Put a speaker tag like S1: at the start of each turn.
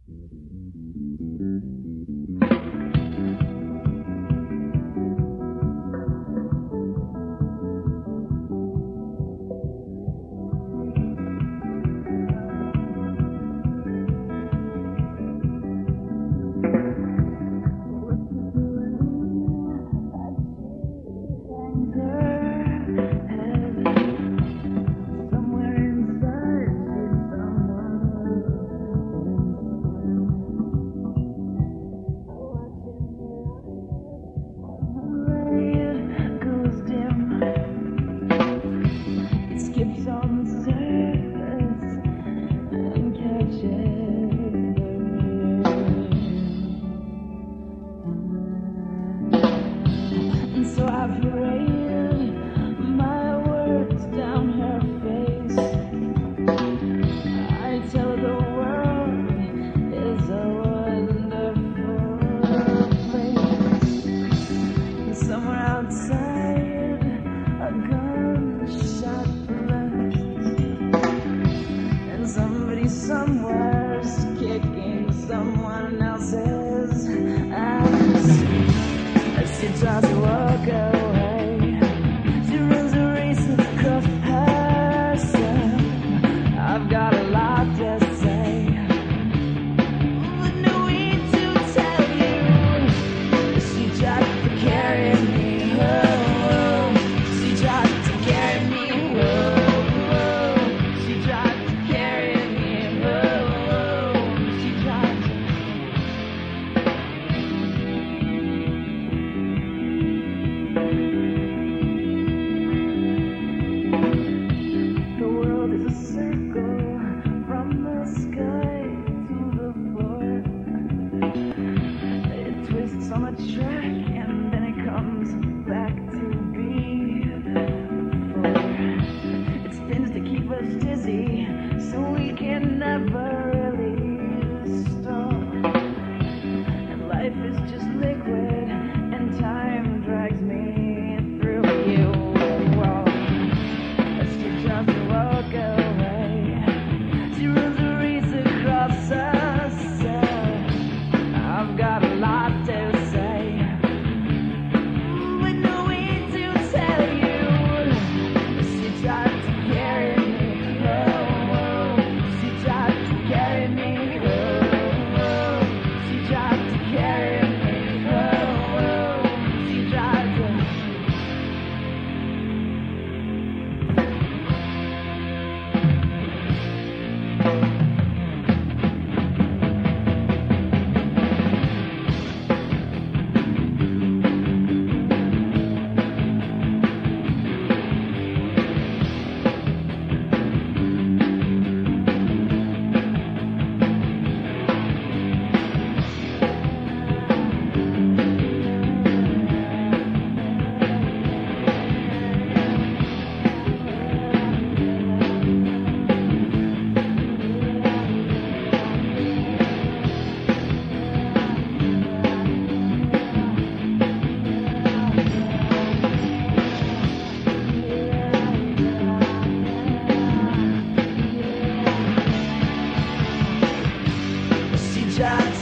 S1: So I've paraded my words down her face. I tell her the world is a wonderful place. Somewhere outside, a gunshot blasts, and somebody somewhere's kicking someone else's ass. She tries to walk away. She runs a race across herself. I've got a lot to say, but no way to tell you. She tried to carry me home. She tried to carry me home. She tried to carry me home. She tried to. The world is a circle from the sky to the floor. It twists on a track and then it comes back to be before. It spins to keep us dizzy so we can never really stop. And life is just liquid and time drags me through you. She tries to walk away. She runs a race across herself. I've got a lot to say, but no way to tell you. She tried to carry me home. She tried to carry me home. She tried to carry me home. She tried to. She tried